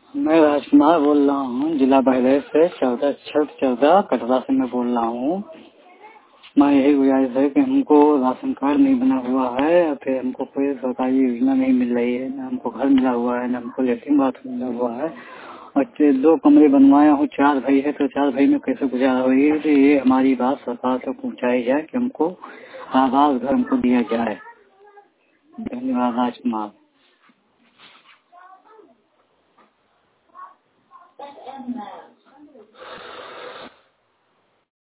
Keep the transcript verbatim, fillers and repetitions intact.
मैं राजकुमार बोल रहा हूँ, जिला बहराइच से चौदह छः चौदह कटरा से मैं बोल रहा हूँ। मैं यही गुजारिश है कि हमको राशन कार्ड नहीं बना हुआ है और फिर हमको कोई सरकारी योजना नहीं मिल रही है, न हमको घर मिला हुआ है, न हमको लेट्रिन बाथरूम मिला हुआ है। और चे- दो कमरे बनवाया हूँ, चार भाई है तो चार भाई में कैसे गुजारा होगी। तो ये हमारी बात सरकार तक पहुँचाई जाए कि हमको आवास घर हमको दिया जाए। धन्यवाद राजकुमार।